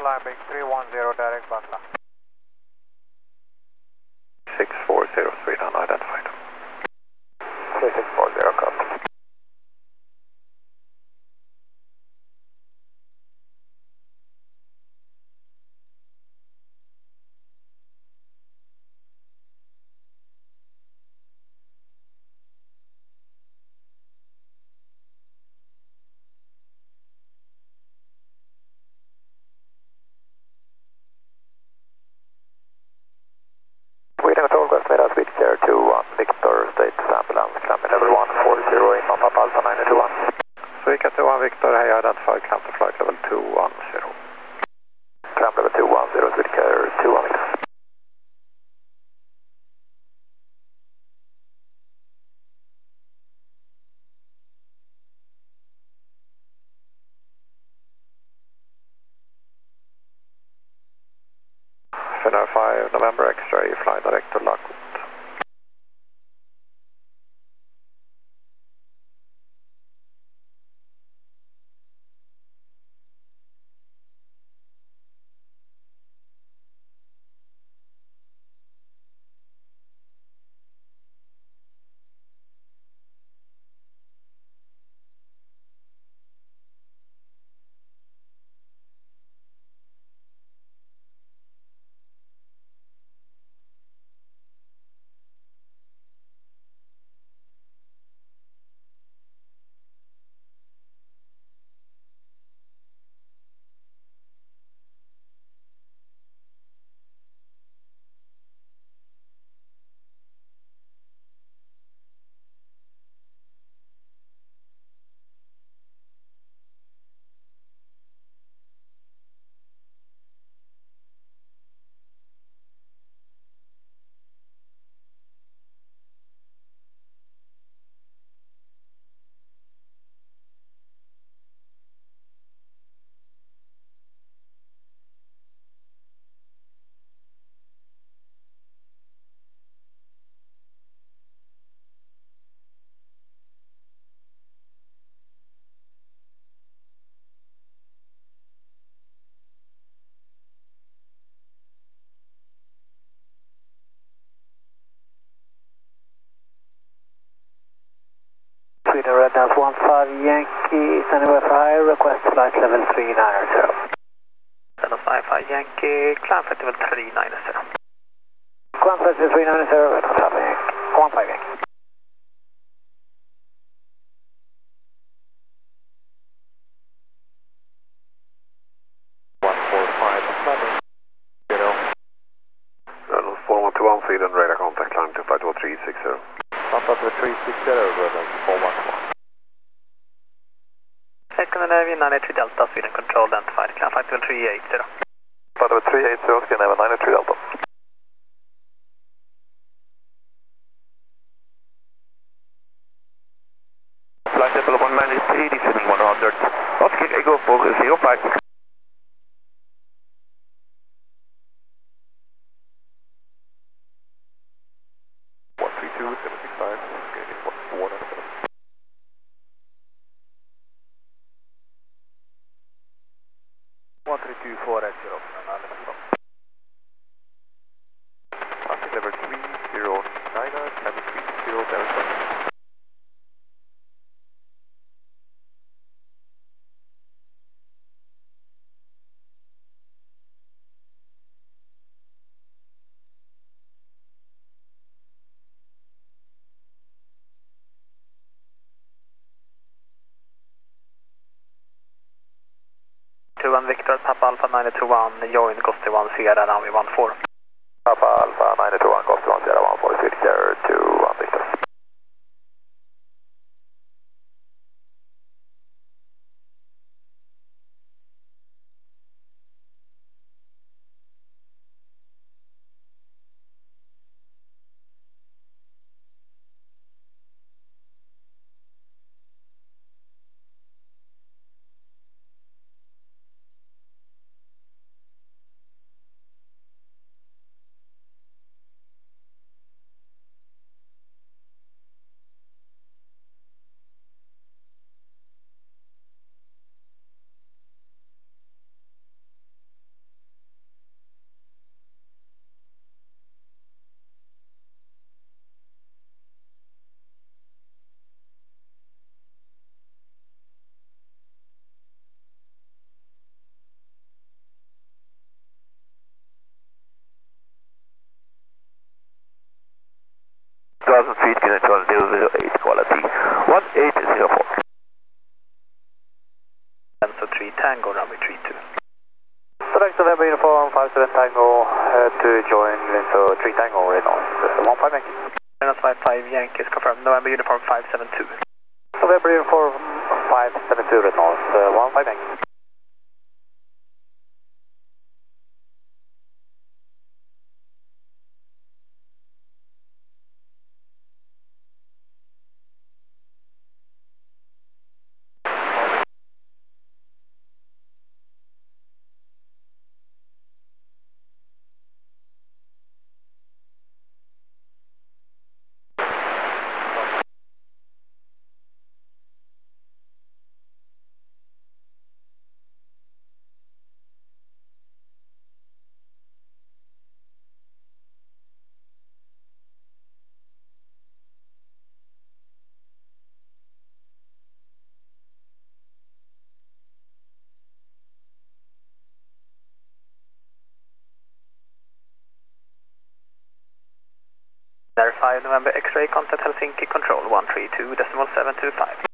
climbing 310 direct Batla. 640 Sweden unidentified. 3640 copy. Sweden Control, West Meadows, Swedecare 21, Victor, States Ambulance, climbing level 140 in Papa Alpha 921. Swedecare 21, Victor, hey, identified, climb to flight level 210. Climb level 210, Swedecare 21, Victor. Finnair 5, November X-ray, fly direct to Lockwood. Sweden Red House 15 Yankee, standing by for higher, request flight level 390. 55 Yankee, climb flight level 390. Climb flight level 390, 15 Yankee. 15 Yankee. Reynolds 4121, Sweden, radar contact, climb to flight level 360. Contact with 360, Reynolds 411. Scandinavian 983 Delta, Sweden Control, identified, climb flight level 380. Flight level 380, Scandinavian 983 Delta. Flight level 193, descending 100. Okay, go for 05. Victor, Papa Alpha 921, join Ghosty 1 Sierra, Runway 14. Papa Alpha 921, Ghosty 1 Sierra 14, Swedecare 21 Victor. Contact November Uniform 57 Tango to join so 3 Tango Reynolds 15 Yankee. Reynolds 55 Yankees confirmed. November Uniform 572. November Uniform 572 Reynolds 15 Yankee. Verify November X-ray contact Helsinki control 132.725.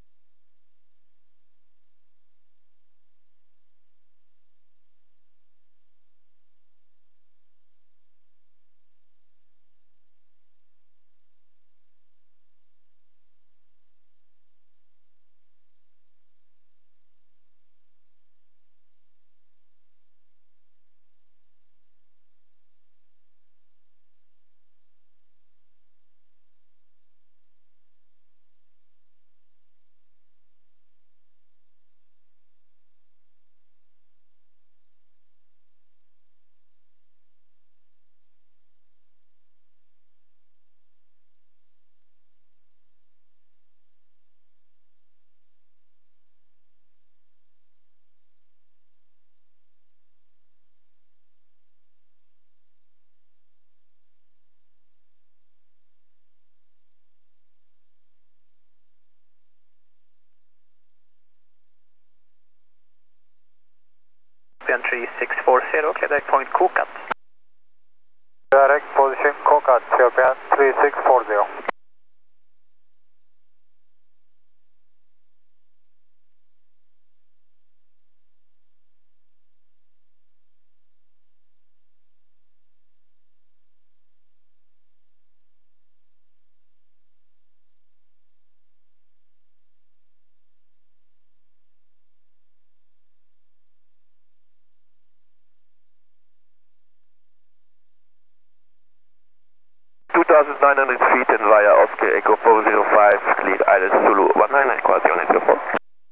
Björn 3640, clear point Kokat. Direct position Kokat, Ethiopian 3640. feet and via Oscar Echo 405, clear Island Zulu 19, equation is your fault.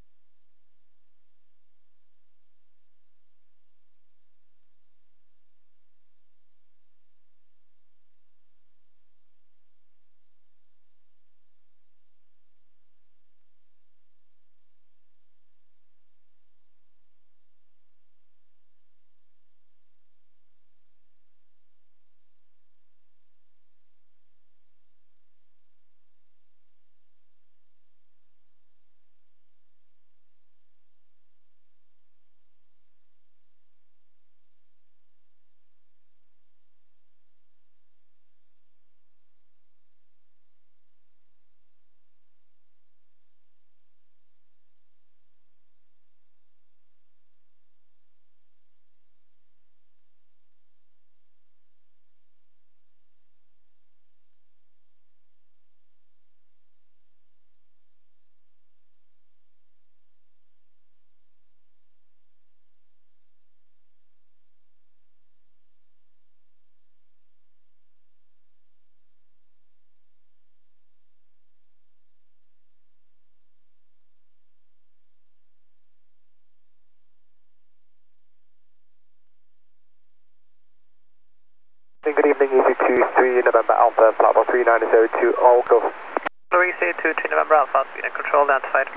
Good evening, EC23 November Alpha, Papa 3902, all go. Louis EC23 November Alpha, speed and control identified.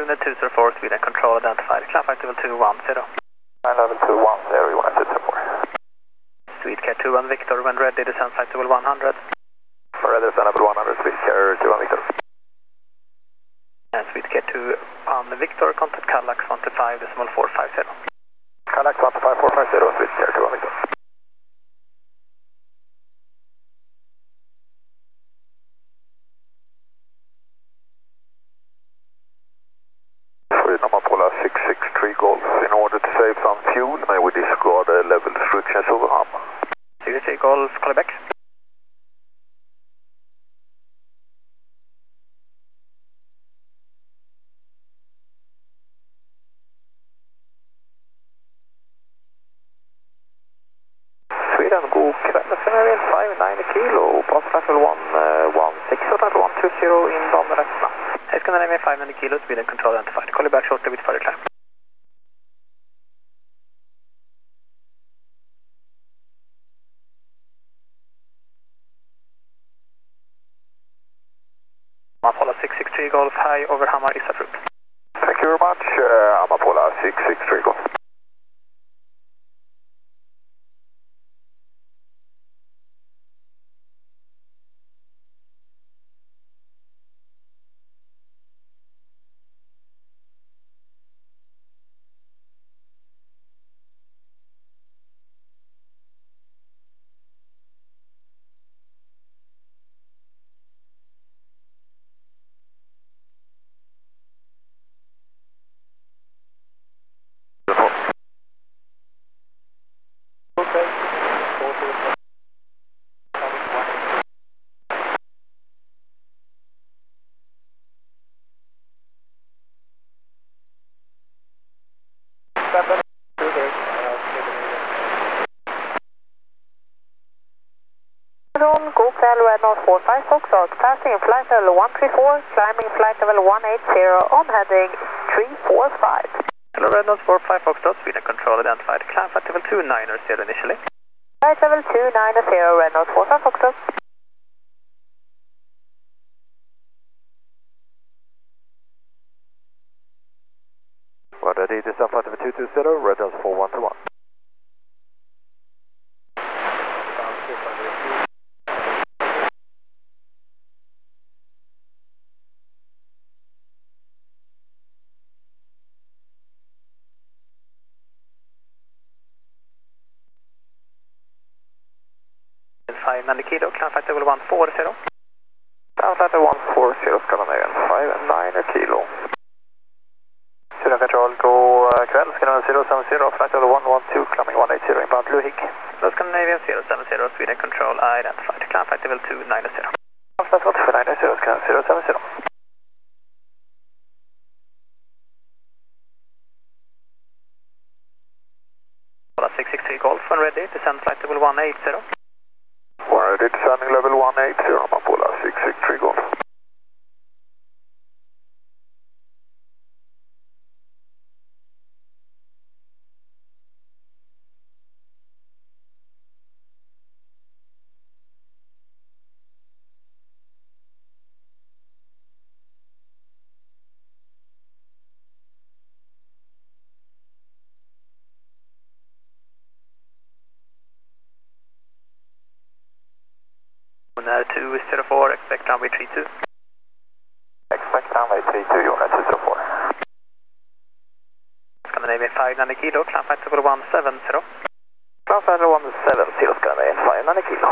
unit 204, Sweden control identified, climb flight level 210. Level 210, unit 204. Sweetcar 21 Victor, when ready, descend flight level 100. Ready, descend level 100, Sweetcar 21 Victor. And Sweetcar 21 Victor, contact Kallax 125.450. Kallax 125.450, Sweetcar 21 Victor. Sweden Amapola 663 Golf. In order to save some fuel, may we discard level restrictions over hum? 63 Golf, call back. Sweden, god kväll. Finnair 59 kilo, pass flight level 116 or 120 inbound resten. Hey, Scandinavia 500 kilos, Sweden control identified. Call you back shortly with further climb. Amapola 663 Golf, high over Hamar is approved. Thank you very much, Amapola 663 Golf. God kväll, Red North 45 Foxtrot, passing in flight level 134, climbing flight level 180 on heading 345. Hello, Red North 45 Foxtrot, Sweden control identified. Climb flight level 290 initially. Flight level 290, Red North 45 Foxtrot. Ready, descend flight level 220, Red North 4121. Kilo, climb flight level 140. Climb flight level 140, Scandinavian 59 kilo. Sweden control, god kväll, Scandinavian 070, flight level 112, climbing 180, inbound Luhik. Hello, Scandinavian 070, Sweden control identified. Climb flight level 290. Climb flight level 290, Scandinavian 070. Amapola 663 Golf, when ready, descend flight level 180. Ready, descending level 180, Amapola 663 Golf. Now 204, expect runway 32. Expect runway 32, unit 204. Scandinavian 590 kilo, climb flight level 170. Climb flight level 170, Scandinavian 590 kilo.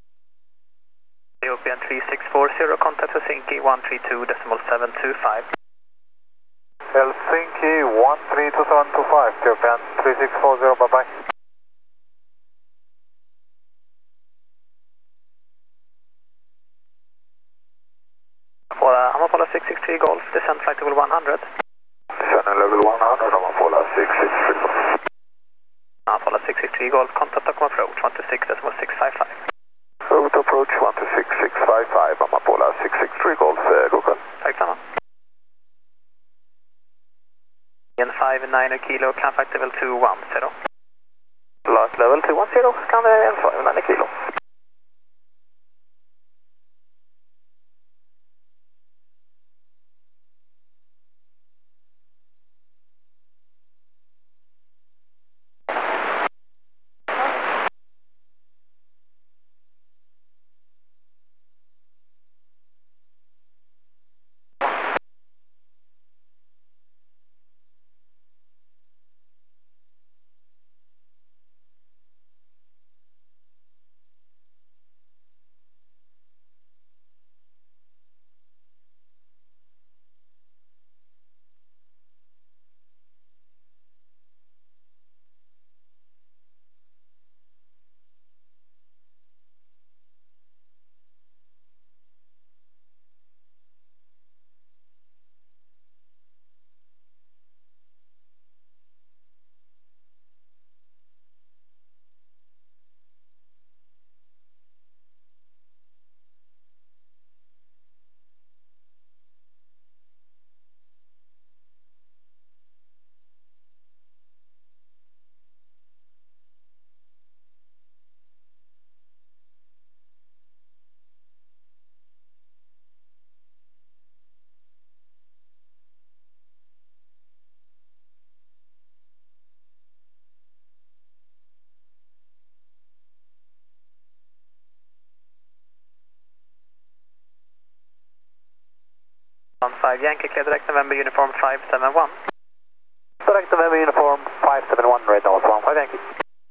Ethiopian 3640, contact Helsinki 132.725. 132725, Japan 3640, bye-bye. For Amapola 663 Golf, descent flight level 100. Descend level 100, Amapola 663 Golf. Amapola 663 Golf, contact Tacoma approach 126.655. Route approach 126.655, Amapola 663 Golf, Google. Tack samma. In 59 kilo, climb flight level 210. Flight level 210, scan in 59 kilo. On 5 Yankee, clear direct November uniform 571. Direct November uniform 571, red North 15 Yankee.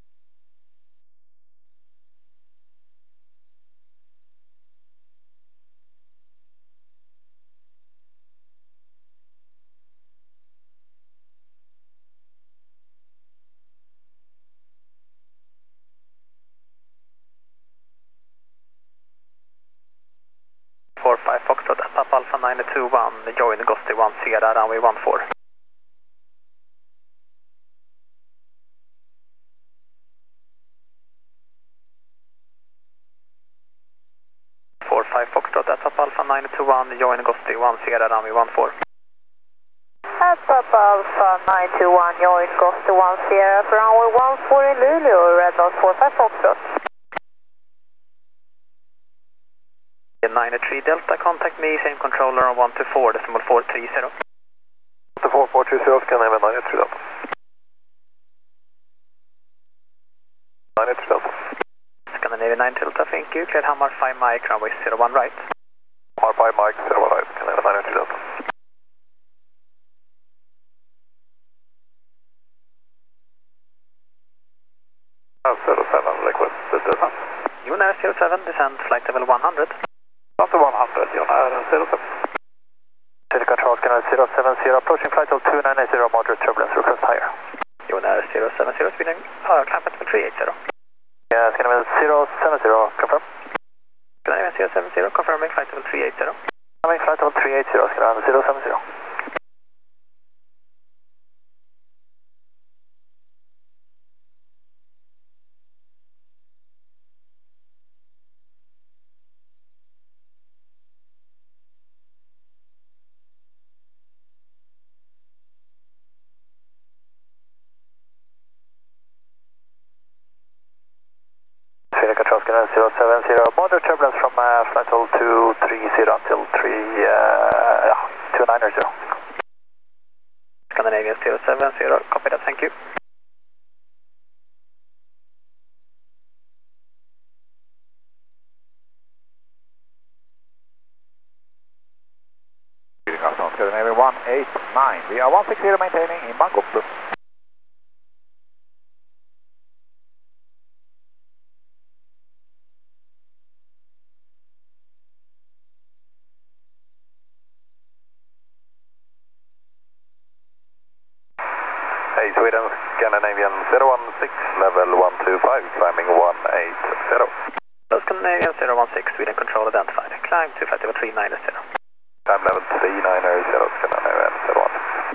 Foxtrot, Papa Alpha 921, join Ghosty 1 Sierra, runway 14. 45 Foxtrot, Papa Alpha 921, join Ghosty 1 Sierra, runway 14. Papa Alpha 921, join Ghosty 1 Sierra, runway 14 in Luleå, red North 45 Foxtrot. 93 Delta, contact me, same controller on 124, decimal 430. 124, 430, scan även 93 Delta. 93 Delta. Scandinavia 9 Delta, thank you. Cleared Hamar 5 Mike, runway 01 right. Hamar 5 Mike, 01 right, scan även 93 Delta. Zero 7, request descent. Unair 07, descent, flight level 100. After 100, Unair 07. City Control, Scanner 070, approaching flight level 2980, moderate turbulence, request higher. Unair 070, speeding, climb flight level 380. Yeah, Scanner 070, confirm. Scandinavia 070, confirming flight level 380. Confirming flight level 380, Scanner 070. Control Scanner 070, moderate turbulence from flight level 230 until 2980. Scandinavia 070, copy that, thank you. Scandinavia 189, we are 160 maintaining in Bangkok. Hey, Sweden, Scandinavian 016, level 125, climbing 180. Hello, Scandinavian 016, Sweden control identified. Climb to flight level 390. Climb level 390, Scandinavian 01.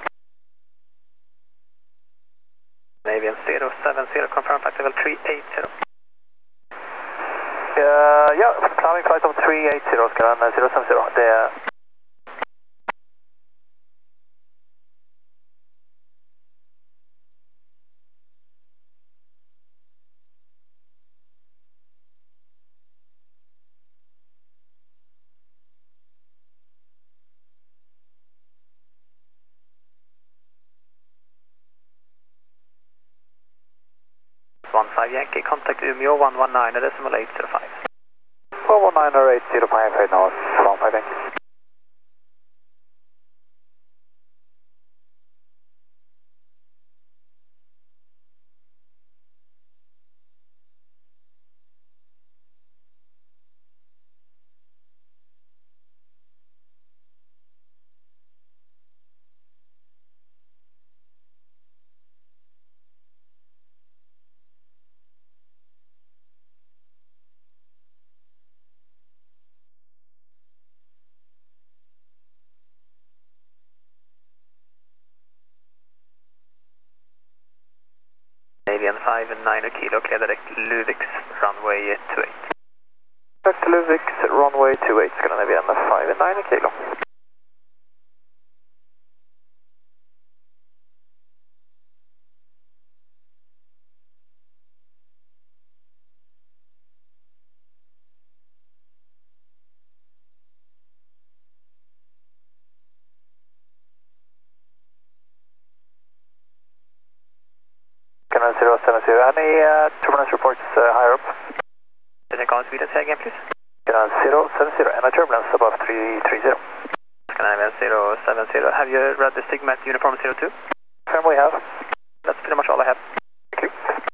Scandinavian 070, confirm flight level 380. Yeah, climbing flight of 380, Scandinavian 070. Det är... Yankee, contact Umeå 119.805. 119.805, head north, 15 Yankee. Canadian 5-9 kilo, clear direct Luviks, runway 28. Direct Luviks, runway 28, Scandinavian 5-9 kilo. Canadian 070, any turbulence reports higher up? Can you call Sweden, say again please? Canadian 070, any turbulence above 330? Canadian 070, have you read the Sigma at uniform 02? Confirm we have. That's pretty much all I have. Thank you.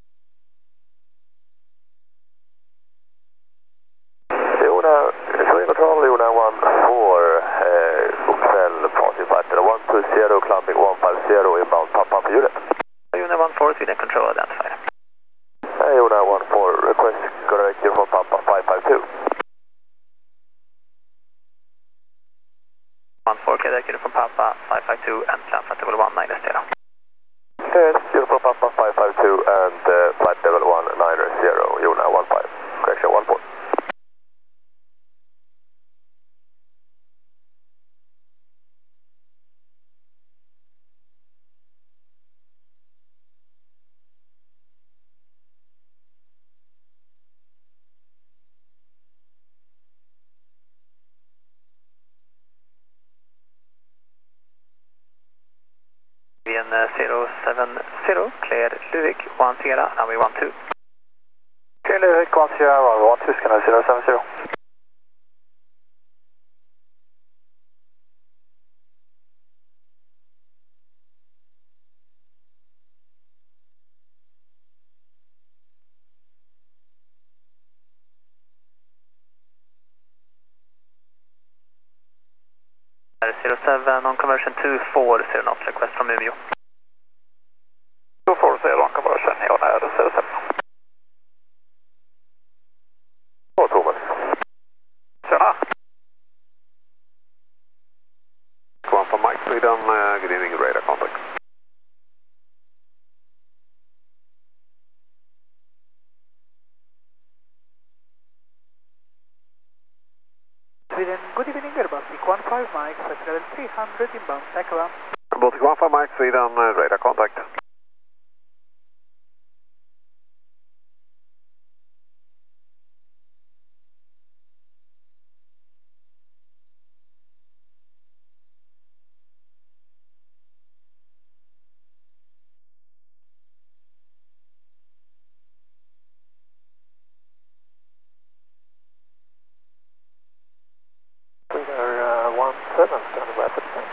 Sweden control, Jona 14, god kväll, passing flight 120, climbing 150, inbound Papa for unit. Jona 14, Sweden control identified. Jona 14, request correct from Papa 552. 14, clear direct from Papa 552 and climb flight level 190. Yes, uniform Papa 552 and flight level 190, Jona 15, correction 14. Canadian 070, clear Luvik 10, runway 12. Clear Luvik 10, runway 12, Canadian 070. R07 on conversion 240 knots, request from Umeå. 240 on conversion, on R07. Oh, Thomas. Tjena. Come on from Mike Sweden, good evening, radar contact. Sweden, good evening, Airbus 15 Mike, flight level 300 inbound, back around. Baltic 15 Mike Sweden, radar contact. Sweden 17, standing by for the time.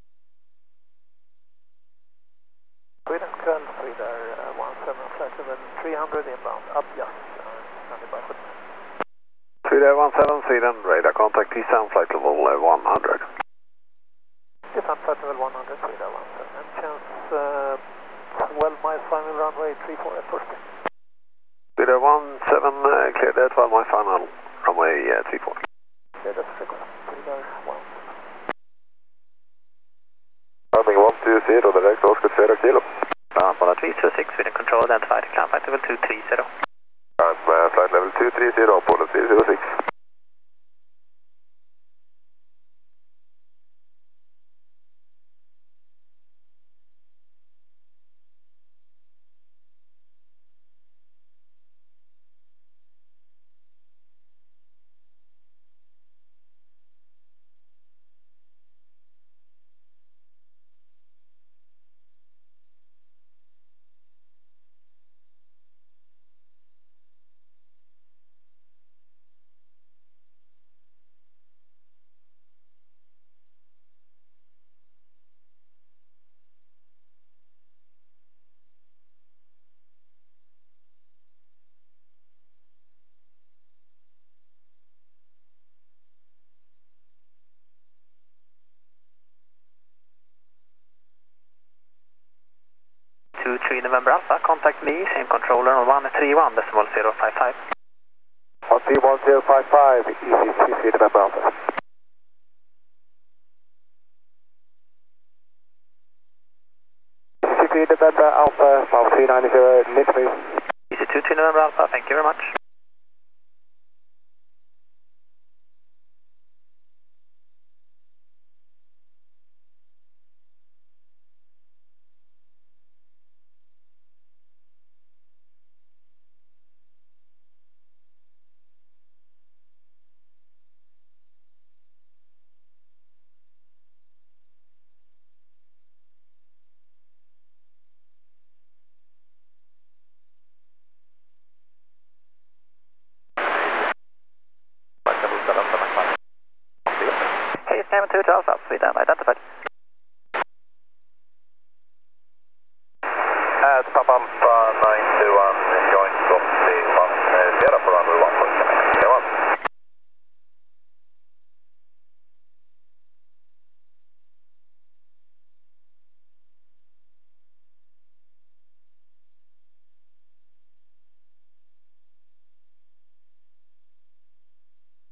Sweden 12, Sweden 17, flight level 300 inbound, adjust, standing by 70. Sweden 17 Sweden, radar contact descent flight level 100. Descent flight level 100, Sweden 17. Engines 12 miles final runway 34 at first. Sweden 17 cleared at 12 miles final runway 34. Cleared at request, Sweden 17. Climbing 120, direct Oscar 0 kilo. Apollo 326, Sweden control identified, climb flight level 230. Flight level 230, Apollo 306. November Alpha, contact me, same controller on 131.055. 131.055, ECC November Alpha. ECC November Alpha, 5390, lift me. EC23 November Alpha, thank you very much. Hey, it's Cayman 2 to Alpha, Sweden, identified.